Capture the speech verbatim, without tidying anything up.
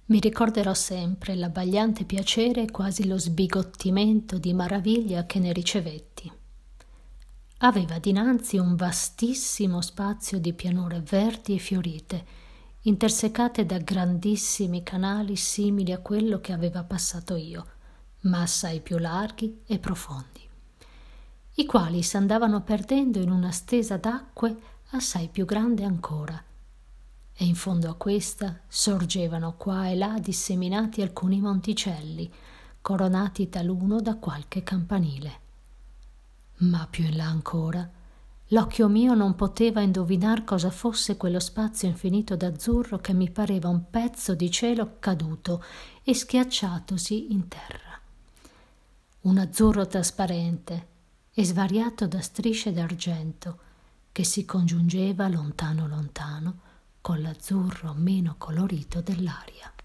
Mi ricorderò sempre l'abbagliante piacere e quasi lo sbigottimento di maraviglia che ne ricevetti. Aveva dinanzi un vastissimo spazio di pianure verdi e fiorite, intersecate da grandissimi canali simili a quello che aveva passato io, ma assai più larghi e profondi, i quali s'andavano perdendo in una stesa d'acque assai più grande ancora, e in fondo a questa sorgevano qua e là disseminati alcuni monticelli, coronati taluno da qualche campanile. Ma più in là ancora, l'occhio mio non poteva indovinar cosa fosse quello spazio infinito d'azzurro che mi pareva un pezzo di cielo caduto e schiacciatosi in terra. Un azzurro trasparente e svariato da strisce d'argento che si congiungeva lontano lontano con l'azzurro meno colorito dell'aria.